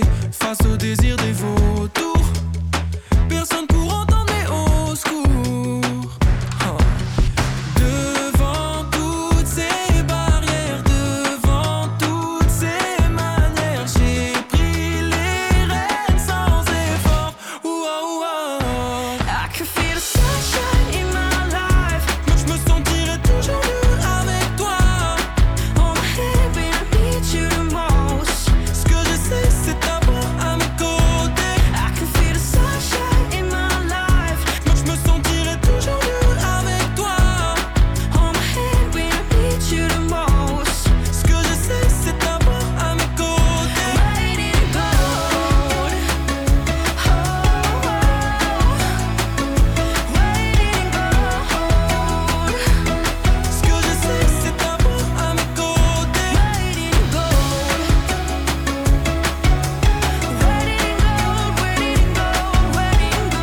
face au désir des vautours. Personne pour entendre mes hauts secours. Devant toutes ces barrières, devant toutes ces manières, j'ai pris les rênes sans effort. I can feel the sunshine in my life. Moi je me sentirai toujours mieux avec toi. On my head when I need you the most. Ce que je sais c'est t'avoir à mes côtés. I can feel the sunshine in my life. Moi je me sentirai toujours mieux avec toi. On my head when I need you the most. Ce que je sais c'est t'avoir à mes côtés. Waiting in gold. Waiting in gold. Ce que je sais c'est t'avoir à mes côtés. Waiting in gold. Waiting in gold. Waiting in gold. Waiting in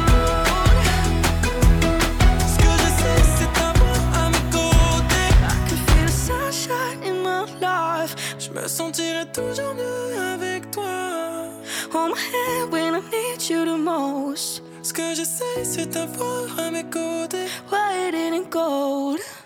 gold. Ce que je sais c'est t'avoir à mes côtés. I can feel the sunshine in my life. Je me sentirai toujours mieux avec toi. On my head when I need you the most. Ce que je sais c'est t'avoir à mes côtés. Waiting in gold.